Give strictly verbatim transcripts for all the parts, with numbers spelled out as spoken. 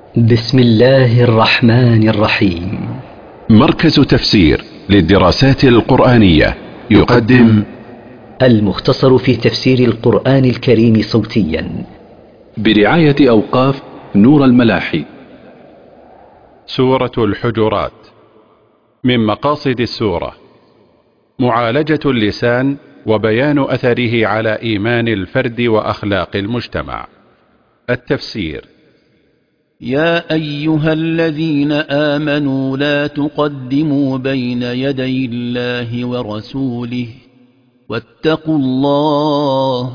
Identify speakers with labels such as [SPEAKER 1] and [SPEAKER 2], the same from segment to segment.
[SPEAKER 1] بسم الله الرحمن الرحيم.
[SPEAKER 2] مركز تفسير للدراسات القرآنية يقدم
[SPEAKER 1] المختصر في تفسير القرآن الكريم صوتيا
[SPEAKER 3] برعاية أوقاف نور الملاحي.
[SPEAKER 2] سورة الحجرات. من مقاصد السورة معالجة اللسان وبيان أثره على إيمان الفرد وأخلاق المجتمع. التفسير:
[SPEAKER 4] يا أيها الذين آمنوا لا تقدموا بين يدي الله ورسوله واتقوا الله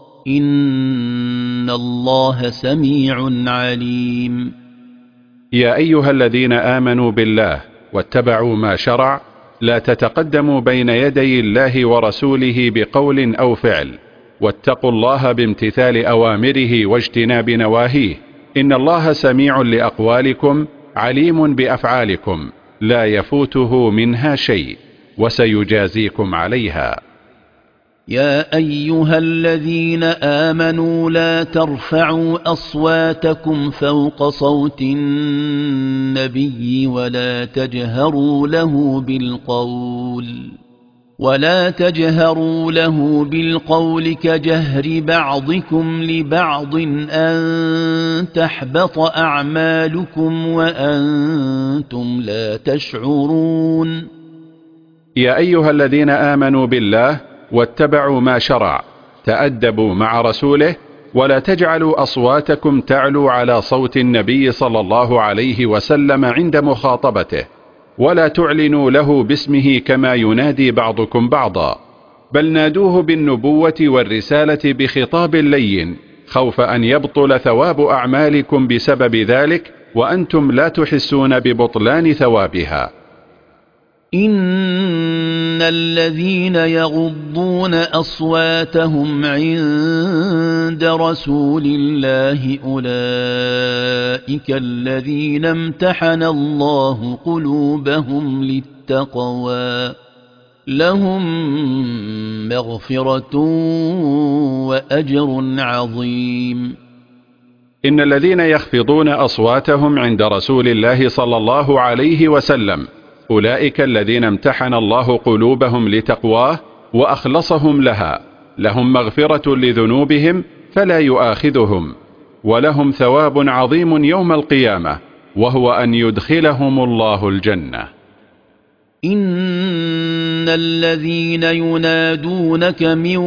[SPEAKER 4] إن الله سميع عليم.
[SPEAKER 2] يا أيها الذين آمنوا بالله واتبعوا ما شرع لا تتقدموا بين يدي الله ورسوله بقول أو فعل، واتقوا الله بامتثال أوامره واجتناب نواهيه، إن الله سميع لأقوالكم عليم بأفعالكم لا يفوته منها شيء وسيجازيكم عليها.
[SPEAKER 4] يا أيها الذين آمنوا لا ترفعوا أصواتكم فوق صوت النبي ولا تجهروا له بالقول ولا تجهروا له بالقول كجهر بعضكم لبعض أن تحبط أعمالكم وأنتم لا تشعرون.
[SPEAKER 2] يا أيها الذين آمنوا بالله واتبعوا ما شرع تأدبوا مع رسوله ولا تجعلوا أصواتكم تعلو على صوت النبي صلى الله عليه وسلم عند مخاطبته، ولا تعلنوا له باسمه كما ينادي بعضكم بعضا، بل نادوه بالنبوة والرسالة بخطاب لين خوف أن يبطل ثواب أعمالكم بسبب ذلك وأنتم لا تحسون ببطلان ثوابها.
[SPEAKER 4] إن الذين يغضون أصواتهم عند رسول الله أولئك الذين امتحن الله قلوبهم للتقوى لهم مغفرة وأجر عظيم.
[SPEAKER 2] إن الذين يخفضون أصواتهم عند رسول الله صلى الله عليه وسلم أولئك الذين امتحن الله قلوبهم لتقواه وأخلصهم لها، لهم مغفرة لذنوبهم فلا يؤاخذهم، ولهم ثواب عظيم يوم القيامة وهو أن يدخلهم الله الجنة.
[SPEAKER 4] إن الذين ينادونك من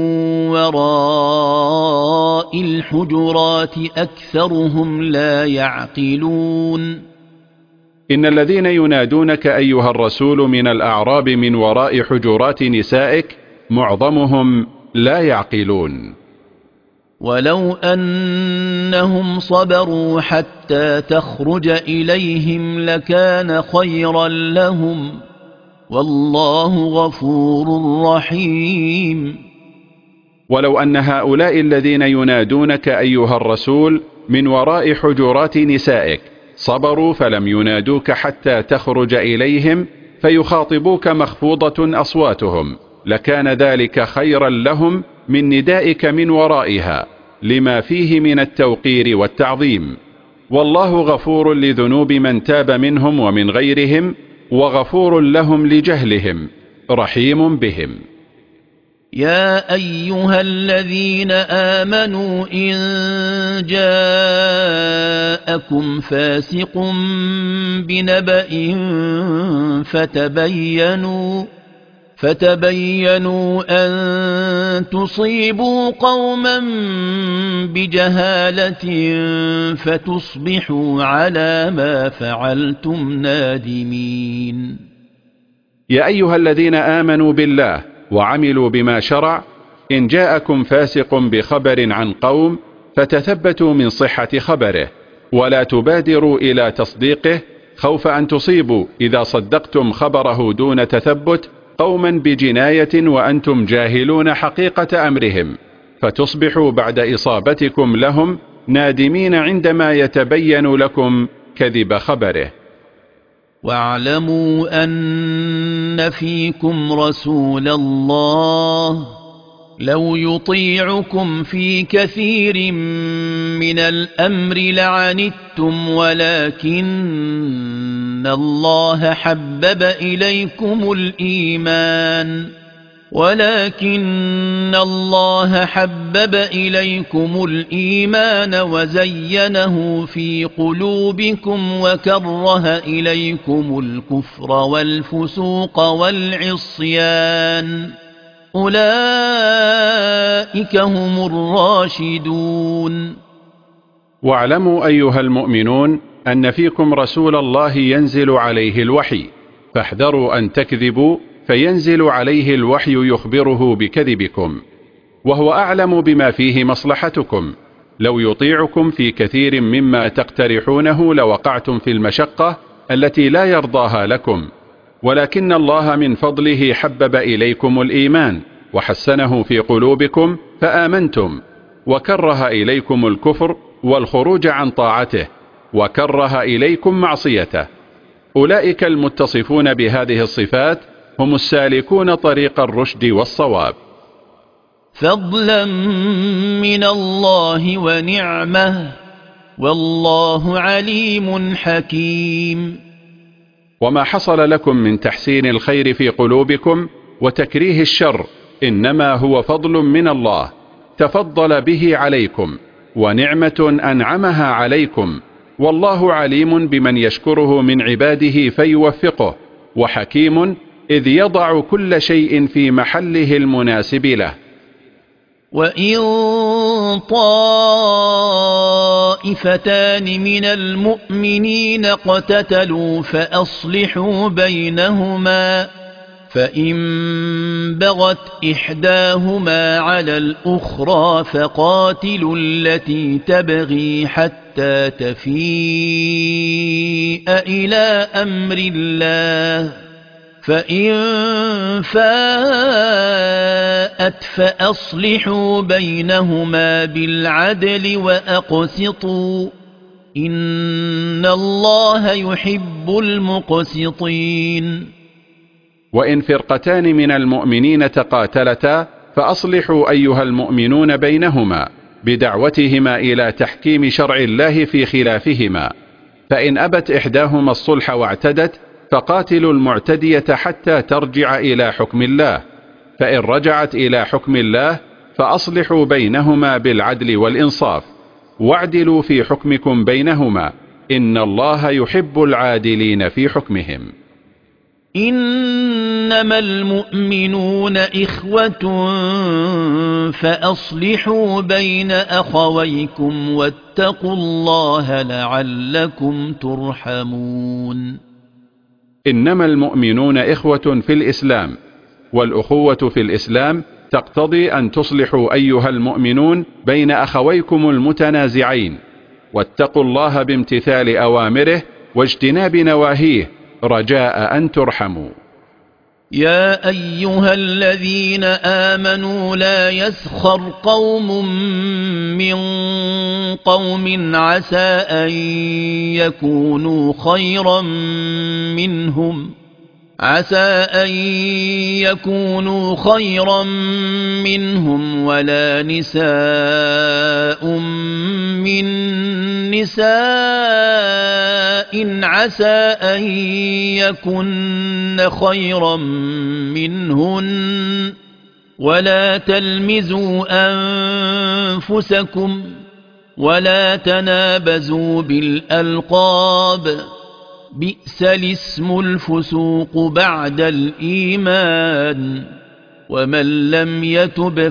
[SPEAKER 4] وراء الحجرات أكثرهم لا يعقلون.
[SPEAKER 2] إن الذين ينادونك أيها الرسول من الأعراب من وراء حجرات نسائك معظمهم لا يعقلون.
[SPEAKER 4] ولو أنهم صبروا حتى تخرج إليهم لكان خيرا لهم والله غفور رحيم.
[SPEAKER 2] ولو أن هؤلاء الذين ينادونك أيها الرسول من وراء حجرات نسائك صبروا فلم ينادوك حتى تخرج إليهم فيخاطبوك مخفوضة أصواتهم لكان ذلك خيرا لهم من ندائك من ورائها لما فيه من التوقير والتعظيم، والله غفور لذنوب من تاب منهم ومن غيرهم وغفور لهم لجهلهم رحيم بهم.
[SPEAKER 4] يا أيها الذين آمنوا إن جاءكم فاسق بنبأ فتبينوا فتبينوا أن تصيبوا قوما بجهالة فتصبحوا على ما فعلتم نادمين.
[SPEAKER 2] يا أيها الذين آمنوا بالله وعملوا بما شرع إن جاءكم فاسق بخبر عن قوم فتثبتوا من صحة خبره ولا تبادروا إلى تصديقه خوف أن تصيبوا إذا صدقتم خبره دون تثبت قوما بجناية وأنتم جاهلون حقيقة أمرهم فتصبحوا بعد إصابتكم لهم نادمين عندما يتبين لكم كذب خبره.
[SPEAKER 4] واعلموا أن فيكم رسول الله لو يطيعكم في كثير من الأمر لعنتم ولكن الله حبب إليكم الإيمان ولكن الله حبب إليكم الإيمان وزينه في قلوبكم وكره إليكم الكفر والفسوق والعصيان أولئك هم الراشدون.
[SPEAKER 2] واعلموا أيها المؤمنون أن فيكم رسول الله ينزل عليه الوحي، فاحذروا أن تكذبوا فينزل عليه الوحي يخبره بكذبكم، وهو أعلم بما فيه مصلحتكم. لو يطيعكم في كثير مما تقترحونه لوقعتم في المشقة التي لا يرضاها لكم، ولكن الله من فضله حبب إليكم الإيمان وحسنه في قلوبكم فآمنتم، وكره إليكم الكفر والخروج عن طاعته، وكره إليكم معصيته. أولئك المتصفون بهذه الصفات هم السالكون طريق الرشد والصواب.
[SPEAKER 4] فضلا من الله ونعمه والله عليم حكيم.
[SPEAKER 2] وما حصل لكم من تحسين الخير في قلوبكم وتكريه الشر إنما هو فضل من الله تفضل به عليكم، ونعمة أنعمها عليكم، والله عليم بمن يشكره من عباده فيوفقه، وحكيم إذ يضع كل شيء في محله المناسب له.
[SPEAKER 4] وإن طائفتان من المؤمنين اقتتلوا فأصلحوا بينهما، فإن بغت إحداهما على الأخرى فقاتلوا التي تبغي حتى تفيء إلى أمر الله، فإن فاءت فأصلحوا بينهما بالعدل وأقسطوا إن الله يحب المقسطين.
[SPEAKER 2] وإن فرقتان من المؤمنين تقاتلتا فأصلحوا أيها المؤمنون بينهما بدعوتهما إلى تحكيم شرع الله في خلافهما، فإن أبت إحداهما الصلح واعتدت فقاتلوا المعتدية حتى ترجع إلى حكم الله، فإن رجعت إلى حكم الله فأصلحوا بينهما بالعدل والإنصاف، واعدلوا في حكمكم بينهما إن الله يحب العادلين في حكمهم.
[SPEAKER 4] إنما المؤمنون إخوة فأصلحوا بين أخويكم واتقوا الله لعلكم ترحمون.
[SPEAKER 2] إنما المؤمنون إخوة في الإسلام، والأخوة في الإسلام تقتضي أن تصلحوا أيها المؤمنون بين أخويكم المتنازعين، واتقوا الله بامتثال أوامره واجتناب نواهيه رجاء أن ترحموا.
[SPEAKER 4] يا أيها الذين آمنوا لا يسخر قوم من قوم عسى أن يكونوا خيرا منهم عسى أن يكونوا خيرا منهم ولا نساء من نساء عسى أن يكن خيرا منهن ولا تلمزوا أنفسكم ولا تنابزوا بالألقاب بئس الاسم الفسوق بعد الإيمان ومن لم يتب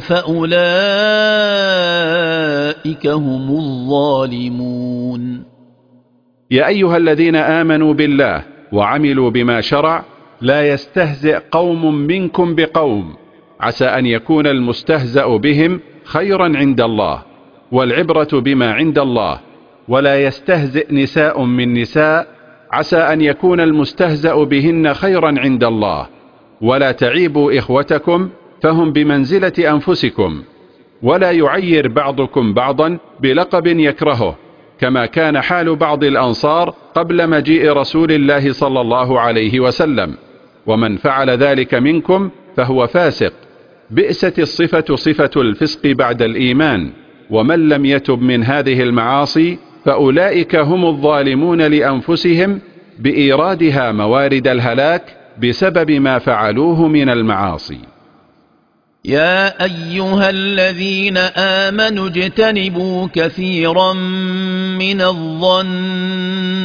[SPEAKER 4] فأولئك هم الظالمون.
[SPEAKER 2] يا أيها الذين آمنوا بالله وعملوا بما شرع لا يستهزئ قوم منكم بقوم عسى أن يكون المستهزأ بهم خيرا عند الله، والعبرة بما عند الله، ولا يستهزئ نساء من نساء عسى أن يكون المستهزأ بهن خيرا عند الله، ولا تعيبوا إخوتكم فهم بمنزلة أنفسكم، ولا يعير بعضكم بعضا بلقب يكرهه، كما كان حال بعض الأنصار قبل مجيء رسول الله صلى الله عليه وسلم، ومن فعل ذلك منكم فهو فاسق، بئست الصفة صفة الفسق بعد الإيمان، ومن لم يتب من هذه المعاصي فأولئك هم الظالمون لأنفسهم بإيرادها موارد الهلاك بسبب ما فعلوه من المعاصي.
[SPEAKER 4] يا أيها الذين آمنوا اجتنبوا كثيرا من الظن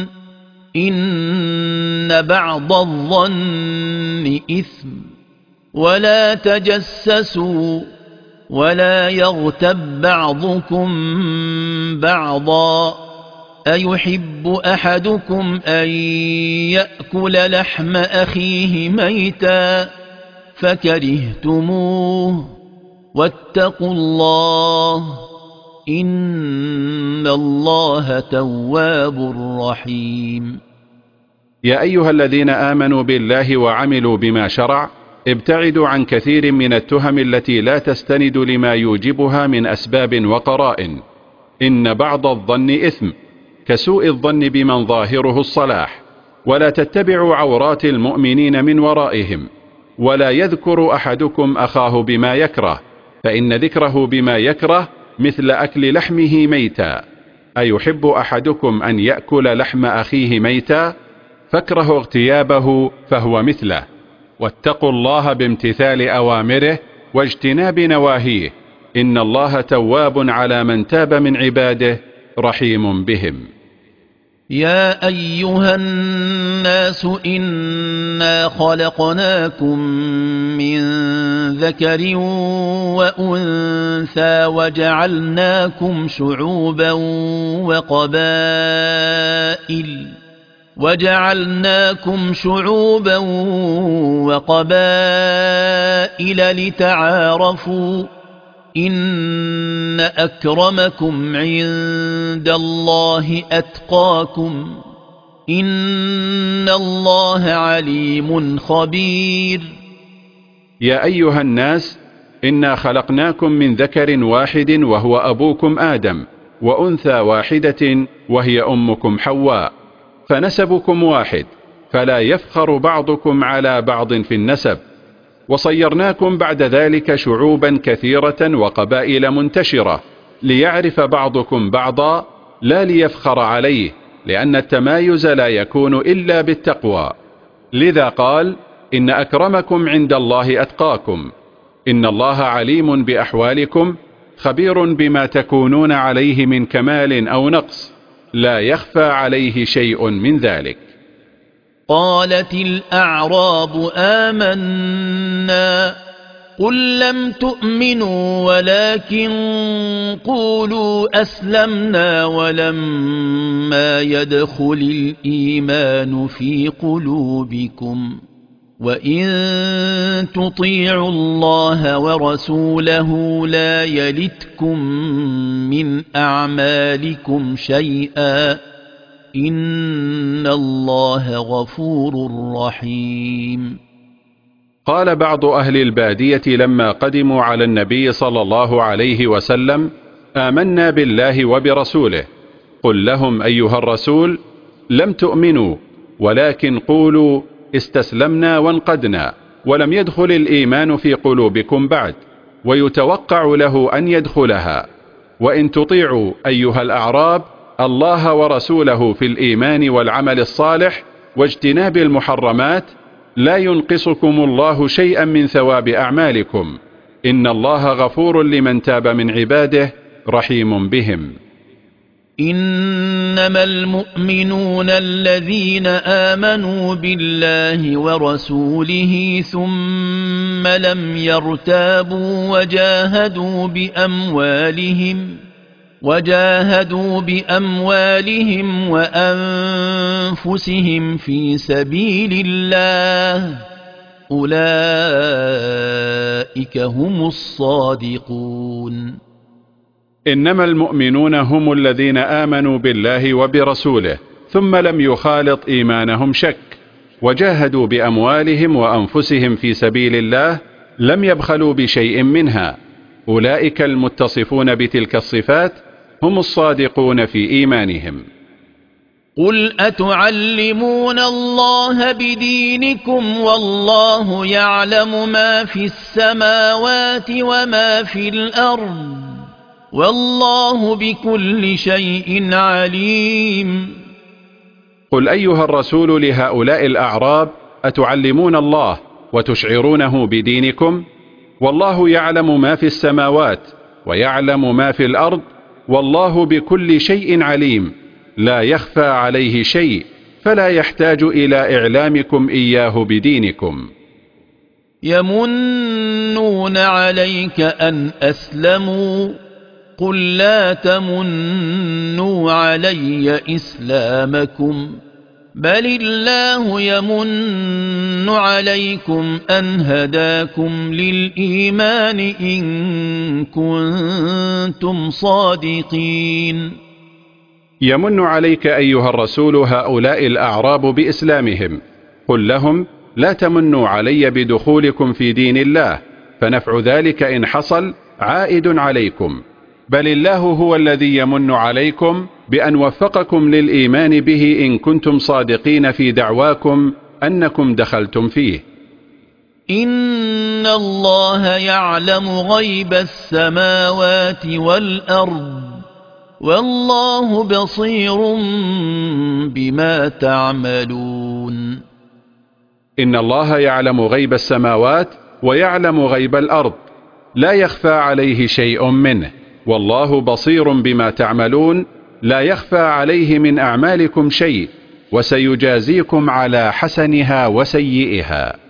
[SPEAKER 4] إن بعض الظن إثم ولا تجسسوا ولا يغتب بعضكم بعضا أيحب أحدكم أن يأكل لحم أخيه ميتا فكرهتموه واتقوا الله إن الله تواب رحيم.
[SPEAKER 2] يا أيها الذين آمنوا بالله وعملوا بما شرع ابتعدوا عن كثير من التهم التي لا تستند لما يوجبها من أسباب وقرائن. إن بعض الظن إثم كسوء الظن بمن ظاهره الصلاح، ولا تتبعوا عورات المؤمنين من ورائهم، ولا يذكر أحدكم أخاه بما يكره، فإن ذكره بما يكره مثل أكل لحمه ميتا. أيحب أحدكم أن يأكل لحم أخيه ميتا فاكره اغتيابه فهو مثله. واتقوا الله بامتثال أوامره واجتناب نواهيه، إن الله تواب على من تاب من عباده رحيم بهم.
[SPEAKER 4] يا أيها الناس إنا خلقناكم من ذكر وأنثى وجعلناكم شعوبا وقبائل وجعلناكم شعوبا وقبائل لتعارفوا إن أكرمكم عند الله أتقاكم إن الله عليم خبير.
[SPEAKER 2] يا أيها الناس إنا خلقناكم من ذكر واحد وهو أبوكم آدم، وأنثى واحدة وهي أمكم حواء، فنسبكم واحد، فلا يفخر بعضكم على بعض في النسب. وصيرناكم بعد ذلك شعوبا كثيرة وقبائل منتشرة ليعرف بعضكم بعضا لا ليفخر عليه، لأن التمايز لا يكون إلا بالتقوى. لذا قال إن أكرمكم عند الله أتقاكم، إن الله عليم بأحوالكم خبير بما تكونون عليه من كمال أو نقص، لا يخفى عليه شيء من ذلك.
[SPEAKER 4] قالت الأعراب آمنا قل لم تؤمنوا ولكن قولوا أسلمنا ولما يدخل الإيمان في قلوبكم وإن تطيعوا الله ورسوله لا يلتكم من أعمالكم شيئا إن الله غفور رحيم.
[SPEAKER 2] قال بعض أهل البادية لما قدموا على النبي صلى الله عليه وسلم آمنا بالله وبرسوله. قل لهم أيها الرسول لم تؤمنوا ولكن قولوا استسلمنا وانقدنا، ولم يدخل الإيمان في قلوبكم بعد، ويتوقع له أن يدخلها. وإن تطيعوا أيها الأعراب الله ورسوله في الإيمان والعمل الصالح واجتناب المحرمات لا ينقصكم الله شيئا من ثواب أعمالكم، إن الله غفور لمن تاب من عباده رحيم بهم.
[SPEAKER 4] إنما المؤمنون الذين آمنوا بالله ورسوله ثم لم يرتابوا وجاهدوا بأموالهم وجاهدوا بأموالهم وأنفسهم في سبيل الله أولئك هم الصادقون.
[SPEAKER 2] إنما المؤمنون هم الذين آمنوا بالله وبرسوله ثم لم يخالط إيمانهم شك، وجاهدوا بأموالهم وأنفسهم في سبيل الله، لم يبخلوا بشيء منها. أولئك المتصفون بتلك الصفات هم الصادقون في إيمانهم.
[SPEAKER 4] قل أتعلمون الله بدينكم والله يعلم ما في السماوات وما في الأرض والله بكل شيء عليم.
[SPEAKER 2] قل أيها الرسول لهؤلاء الأعراب: أتعلمون الله وتشعرونه بدينكم؟ والله يعلم ما في السماوات ويعلم ما في الأرض والله بكل شيء عليم، لا يخفى عليه شيء، فلا يحتاج إلى إعلامكم إياه بدينكم.
[SPEAKER 4] يمنون عليك أن أسلموا قل لا تمنوا علي إسلامكم بل الله يمن عليكم أن هداكم للإيمان إن كنتم صادقين.
[SPEAKER 2] يمن عليك أيها الرسول هؤلاء الأعراب بإسلامهم، قل لهم: لا تمنوا علي بدخولكم في دين الله، فنفع ذلك إن حصل عائد عليكم، بل الله هو الذي يمن عليكم بأن وفقكم للإيمان به إن كنتم صادقين في دعواكم أنكم دخلتم فيه.
[SPEAKER 4] إن الله يعلم غيب السماوات والأرض والله بصير بما تعملون.
[SPEAKER 2] إن الله يعلم غيب السماوات ويعلم غيب الأرض، لا يخفى عليه شيء منه، والله بصير بما تعملون، لا يخفى عليه من أعمالكم شيء، وسيجازيكم على حسنها وسيئها.